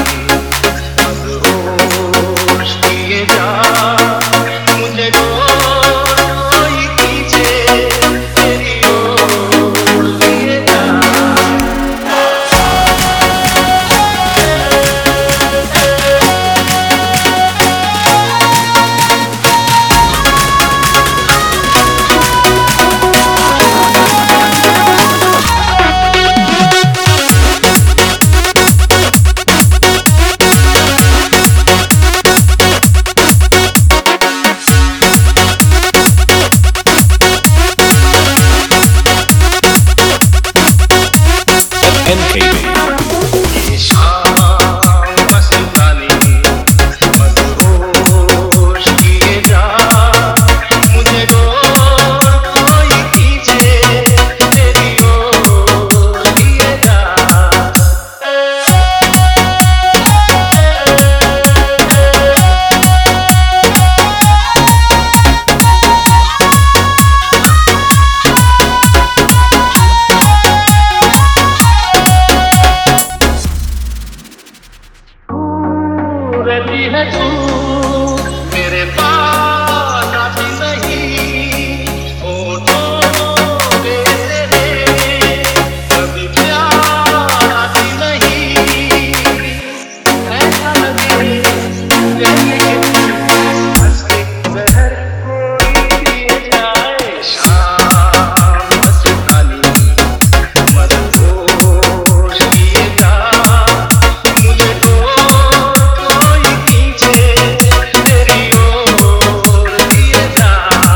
मदहोश किए जा मुझे कोई खींचे तेरी ओर लिए जा। ये शाम मस्तानी मदहोश किए जा मुझे कोई खींचे तेरी ओर लिए जा। रहती है तू मेरे पास आती नहीं होठों पे तेरे कभी प्यार आती नहीं। ऐसा लगे जैसे हंस के जहर कोई पिए जाए। शाम मस्तानी मदहोश किए जा मुझे कोई खींचे तेरी ओर लिए जा।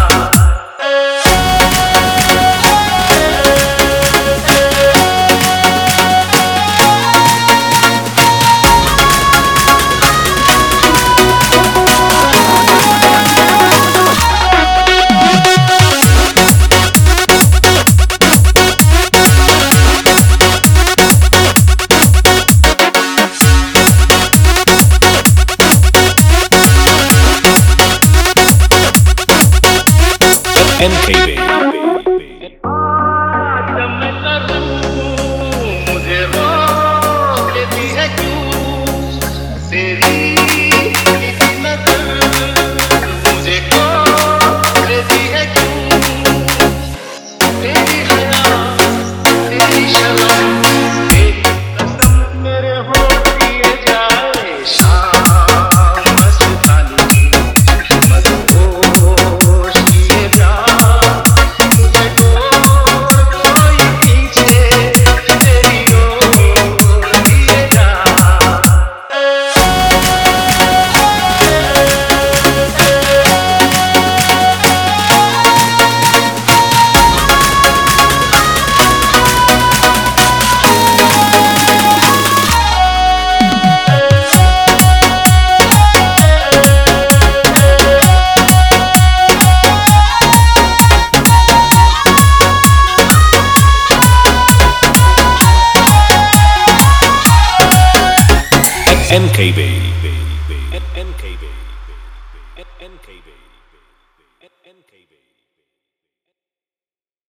MKB. जब मैं करूं मुझे रोक लेती है क्यों तेरी नीली नजर मुझे खो लेती है क्यों। तेरी हया तेरी शर्म तेरी कसम मेरे होठ लिए जाए। शाम मस्तानी मदहोश किए जा मुझे कोई खींचे तेरी ओर लिए जा। MKB. MKB. MKB. MKB.